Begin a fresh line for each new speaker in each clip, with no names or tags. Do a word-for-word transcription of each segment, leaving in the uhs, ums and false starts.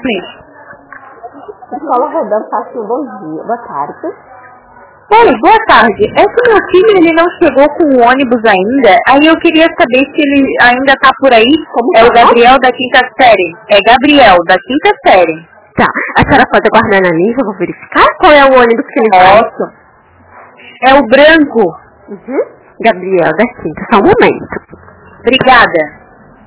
please.
Escola rodando, faço um bom dia. Boa tarde.
Oi, boa tarde. É que meu filho ele não chegou com o ônibus ainda, aí eu queria saber se ele ainda tá por aí. Como é o Gabriel da quinta série. É Gabriel, da quinta série.
Tá, a senhora pode aguardar na linha, eu vou verificar qual é o ônibus que ele vai.
Posso. É o branco.
Uhum. Gabriel da quinta, só um momento.
Obrigada.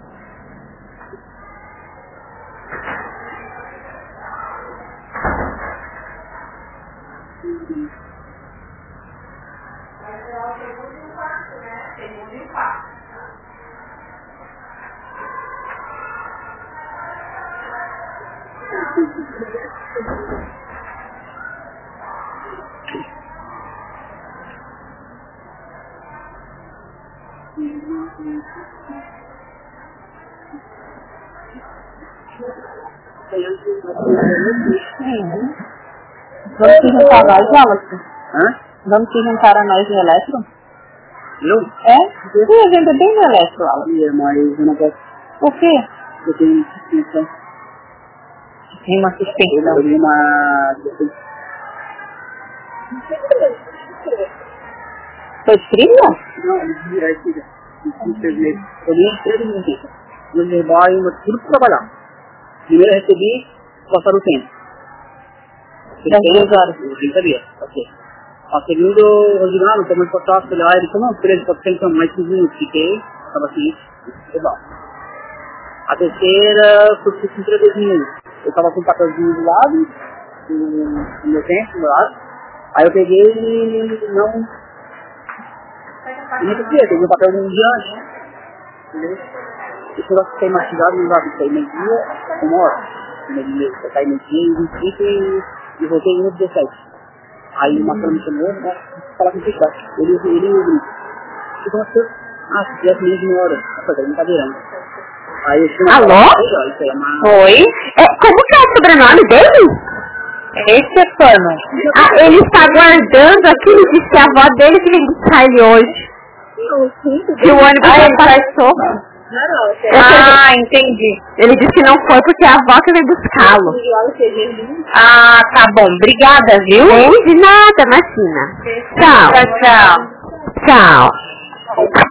Vamos se juntar a nós, Wallace?
Hã?
Vamos se juntar a nós no eletro?
Eu?
É? Sim, a gente é bem no eletro, Wallace.
É, mas eu não posso.
Por quê?
Eu tenho suspensão.
Tem uma suspensão.
Eu tenho uma...
Foi trilha?
Não, é filha. Eu tenho três minutos. No verbal e uma tudo para trabalhar. Primeiro eu recebi, passar o tempo.
Das duas horas.
Eu tenho que saber, ok. A segunda, eu digo, ah, não estou mais passar, sei lá, ele falou, não, treze por cento, mais quinze minutos. Fiquei, estava assim, legal. A terceira, foi por trinta e dois minutos. Eu estava com o papelzinho do lado, do meu tempo, do meu lado. Aí eu peguei e não... Eu não conseguia, peguei o papelzinho diante, entendeu? Esse negócio de sair mastigado, não dá, sair meio-dia, uma hora. Meio-dia, eu saí meio-dia, em vinte e cinco e voltei em dezessete. Aí o Marcelo me chamou, né, falar com o Picado. Ele ele ele ele ficou assim, ah, se tivesse menos de uma hora, eu falei, brincadeira. Aí eu fui
Alô?
Isso aí é uma...
Oi?
É, como que é o sobrenome dele?
Esse é Pano.
Ah, ele está aguardando aqui, ele disse que a avó dele que vem buscar ele hoje. Que o ônibus
Ah,
já
ele
passou.
Ah, entendi.
Ele disse que não foi porque a avó que veio buscá-lo.
Ah, tá bom. Obrigada, viu?
Nem de nada, imagina. Tchau.
Tchau, tchau.
Tchau.